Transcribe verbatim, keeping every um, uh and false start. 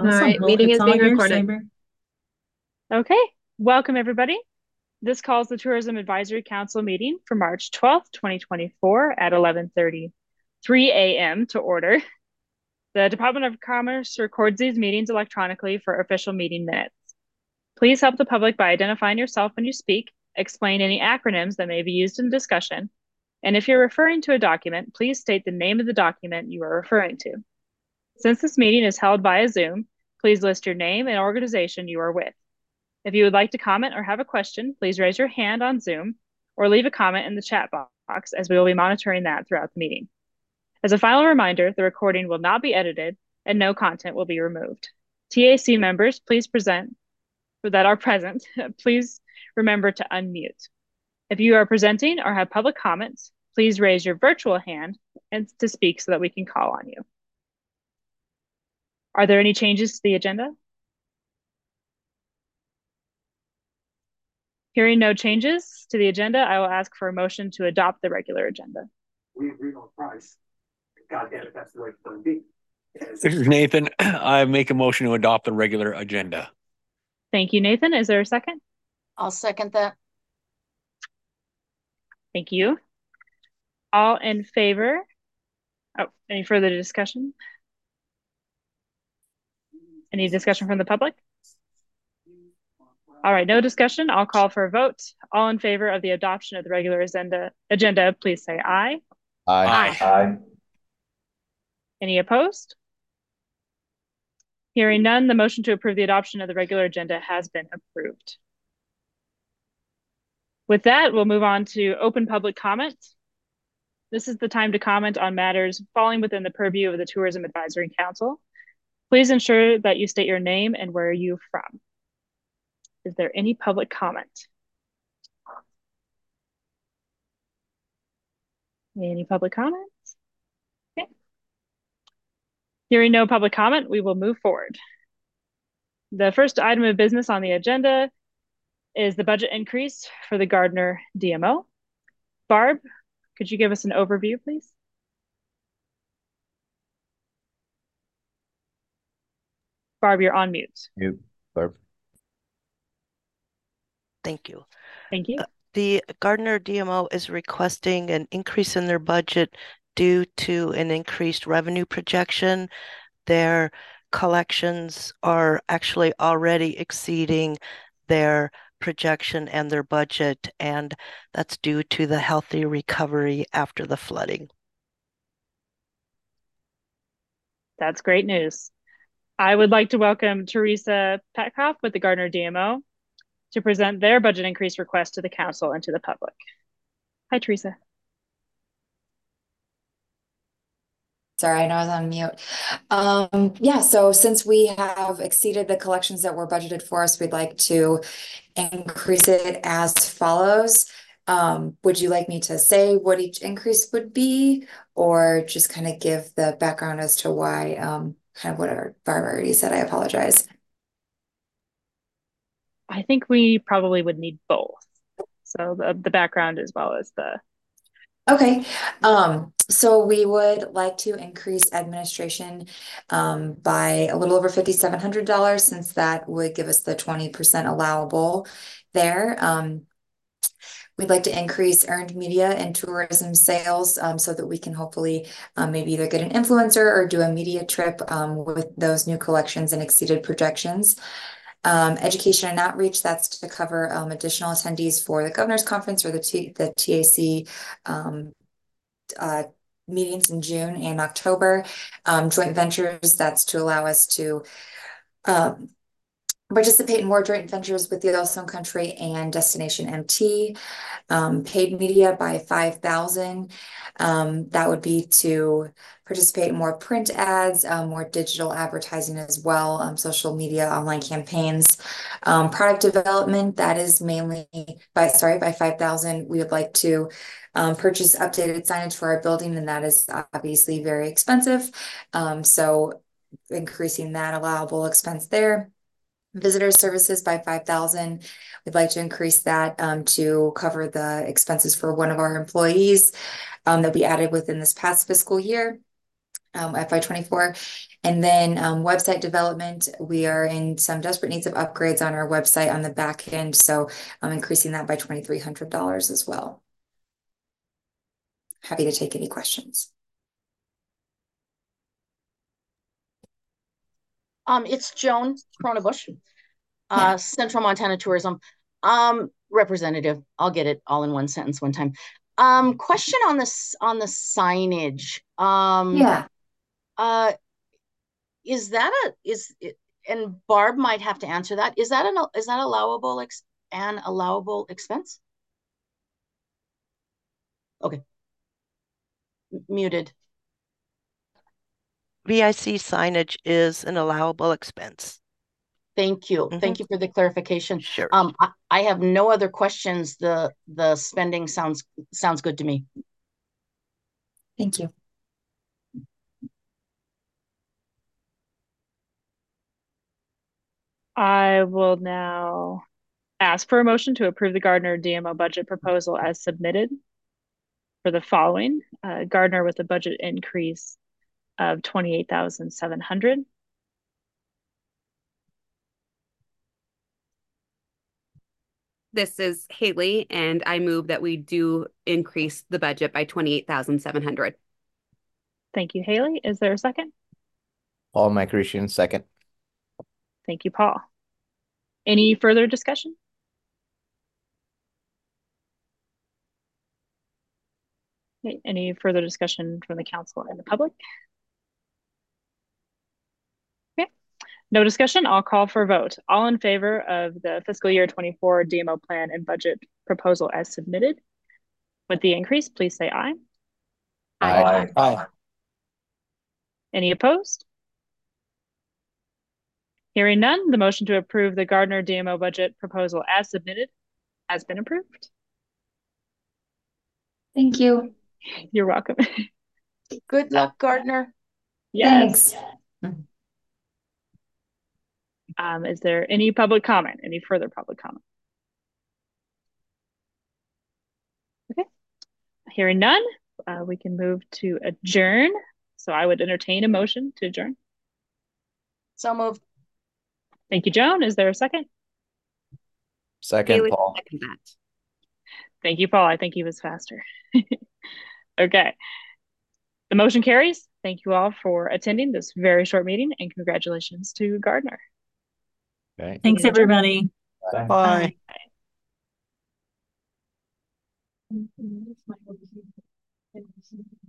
All Awesome. right, Well, meeting it's is all being yours, recorded. Saber. Okay, welcome everybody. This calls the Tourism Advisory Council meeting for March twelfth, twenty twenty-four at eleven thirty-three a m to order. The Department of Commerce records these meetings electronically for official meeting minutes. Please help the public by identifying yourself when you speak, explain any acronyms that may be used in discussion, and if you're referring to a document, please state the name of the document you are referring to. Since this meeting is held via Zoom, please list your name and organization you are with. If you would like to comment or have a question, please raise your hand on Zoom or leave a comment in the chat box, as we will be monitoring that throughout the meeting. As a final reminder, the recording will not be edited and no content will be removed. T A C members, please present that are present, please remember to unmute. If you are presenting or have public comments, please raise your virtual hand and to speak so that we can call on you. Are there any changes to the agenda? Hearing no changes to the agenda, I will ask for a motion to adopt the regular agenda. We agreed on price. God damn it, that's the way it's going to be. This is Nathan. I make a motion to adopt the regular agenda. Thank you, Nathan. Is there a second? I'll second that. Thank you. All in favor? Oh, any further discussion? Any discussion from the public? All right, no discussion. I'll call for a vote. All in favor of the adoption of the regular agenda, agenda, please say aye. Aye. Aye. Any opposed? Hearing none, the motion to approve the adoption of the regular agenda has been approved. With that, we'll move on to open public comment. This is the time to comment on matters falling within the purview of the Tourism Advisory Council. Please ensure that you state your name and where you're from. Is there any public comment? Any public comments? Okay. Hearing no public comment, we will move forward. The first item of business on the agenda is the budget increase for the Gardner D M O. Barb, could you give us an overview, please? Barb, you're on mute. Mute, Barb. Thank you. Thank you. Uh, the Gardner D M O is requesting an increase in their budget due to an increased revenue projection. Their collections are actually already exceeding their projection and their budget, and that's due to the healthy recovery after the flooding. That's great news. I would like to welcome Teresa Petkoff with the Gardner D M O to present their budget increase request to the council and to the public. Hi, Teresa. Sorry, I know I was on mute. Um, yeah, so since we have exceeded the collections that were budgeted for us, we'd like to increase it as follows. Um, would you like me to say what each increase would be, or just kind of give the background as to why, um, kind of what our Barb already said? I apologize. I think we probably would need both. So the, the background as well as the Okay, um, so we would like to increase administration um, by a little over fifty-seven hundred dollars, since that would give us the twenty percent allowable there. Um, we'd like to increase earned media and tourism sales um, so that we can hopefully um, maybe either get an influencer or do a media trip um, with those new collections and exceeded projections. Um, education and outreach, that's to cover um, additional attendees for the governor's conference or the, T the T A C um, uh, meetings in June and October. Um, joint ventures, that's to allow us to um, participate in more joint ventures with the Yellowstone Country and Destination M T. Um, paid media by five thousand. Um, that would be to participate in more print ads, um, more digital advertising as well, um, social media, online campaigns. Um, product development, that is mainly by, sorry, by five thousand. We would like to um, purchase updated signage for our building, and that is obviously very expensive. Um, so increasing that allowable expense there. Visitor services by five thousand. We'd like to increase that um, to cover the expenses for one of our employees um, that we added within this past fiscal year. um, F Y twenty-four. And then um, website development, we are in some desperate needs of upgrades on our website on the back end. So I'm increasing that by twenty-three hundred dollars as well. Happy to take any questions. Um, it's Joan Cronenbush, uh, Yeah. Central Montana Tourism, um, representative. I'll get it all in one sentence one time. Um, question on this on the signage. Um, Yeah. uh, is that a is it, and Barb might have to answer that. Is that an is that allowable ex an allowable expense? Okay. M- Muted. V I C signage is an allowable expense. Thank you. Mhm. Thank you for the clarification. Sure. Um, I, I have no other questions. The the spending sounds sounds good to me. Thank you. I will now ask for a motion to approve the Gardner D M O budget proposal as submitted for the following. Uh, Gardner with a budget increase of twenty-eight thousand seven hundred. This is Haley, and I move that we do increase the budget by twenty-eight thousand seven hundred. Thank you, Haley. Is there a second? Paul Microshin, second. Thank you, Paul. Any further discussion? Okay, any further discussion from the council and the public? Okay, no discussion. I'll call for a vote. All in favor of the fiscal year twenty-four D M O plan and budget proposal as submitted with the increase, please say aye. Aye. Aye. Any opposed? Hearing none, the motion to approve the Gardner D M O budget proposal as submitted has been approved. Thank you. You're welcome. Good luck, Gardner. Yes. Thanks. Um, is there any public comment? Any further public comment? Okay. Hearing none, uh, we can move to adjourn. So I would entertain a motion to adjourn. So moved. Thank you, Joan. Is there a second? Second, Haley, Paul. second that. Thank you, Paul. I think he was faster. Okay. The motion carries. Thank you all for attending this very short meeting, and congratulations to Gardner. Okay. Thanks, everybody. Bye. Bye.